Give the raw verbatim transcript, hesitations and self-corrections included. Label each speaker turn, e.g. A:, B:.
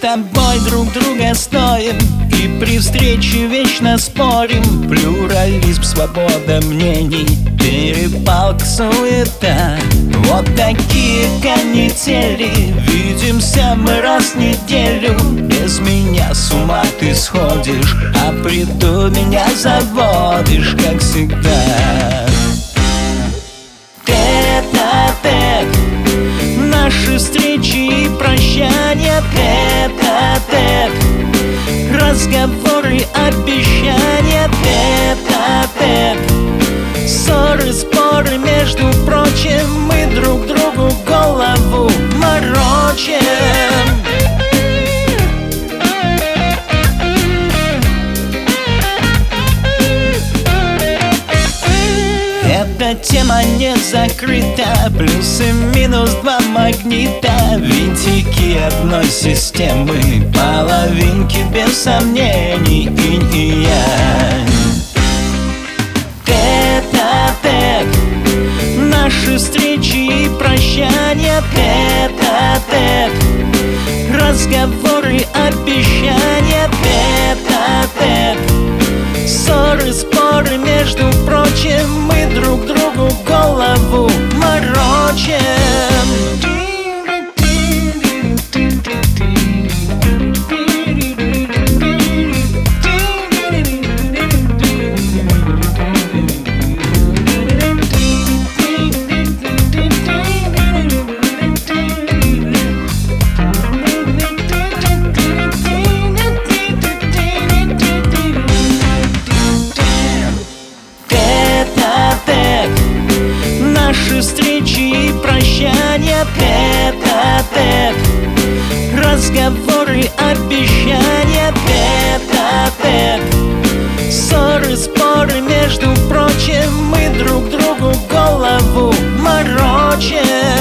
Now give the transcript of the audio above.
A: тобой друг друга стоим, и при встрече вечно спорим. Плюрализм, свобода мнений, перепалка, суета. Вот такие канители. Видимся мы раз в неделю. Без меня с ума ты сходишь, а приду меня заводишь, как всегда. Тет-а-тет, наши встречи и прощания. Тет-а-тет, разговоры, обещания. Тет-а-тет, ссоры, споры, между прочим. Мы друг другу голову морочим. Эта тема не закрыта. Плюс и минус два магнита. Винтики одной системы, половинки без сомнений, инь и янь. Тет-а-тет, наши встречи и прощания. Тет-а-тет, разговоры, обещания. Тет-а-тет, ссоры, споры, между прочим. Мы друг другу голову морочим. Наши встречи и прощания. Тет-а-тет, разговоры, обещания. Тет-а-тет, ссоры, споры, между прочим. Мы друг другу голову морочим.